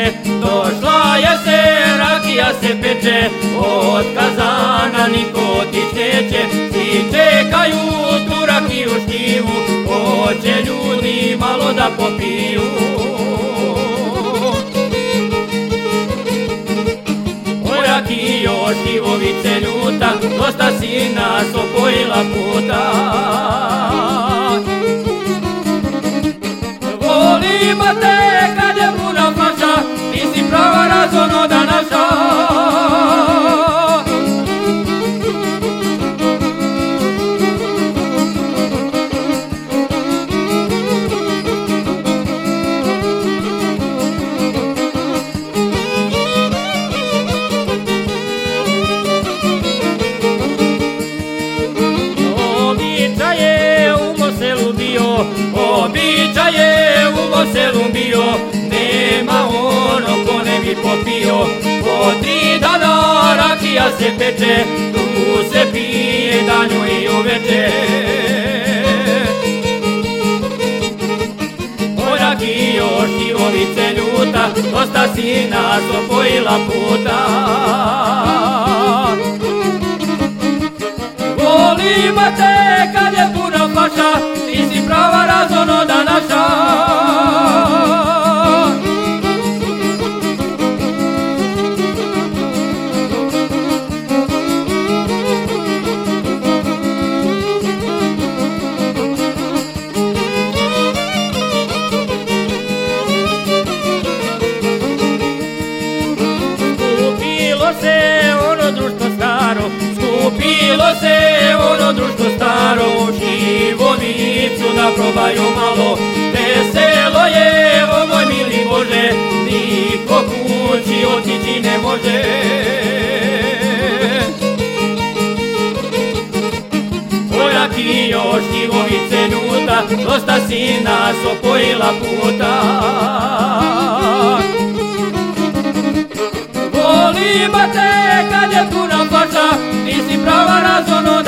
došla je se, rakija se peče, od kazana niko otić neće, svi čekaju tu rakiju šljivu, hoće ljudi malo da popiju. O rakijo šljivovice ljuta, dosta si nas opojila puta. Volimo te kad je puna flaša, ti si prava razonoda naša. Običaj je u Moselu bio, nema ono ko ne bi popio. Po 3 dana rakija se peče, tu se pije danju i uveče. O rakijo šljivovice ljuta, dosta si nas opojila puta. Volimo te kad je puna flaša, ti si prava razonoda naša. Skupilo se ono društvo staro, skupilo se ono društvo staro, šljivovicu da probaju malo. Veselo je, o moj mili Bože, niko kući otići ne može. O rakijo šljivovice ljuta, dosta si nas opojila puta. Volimo te kad je puna flaša, ti si prava razonoda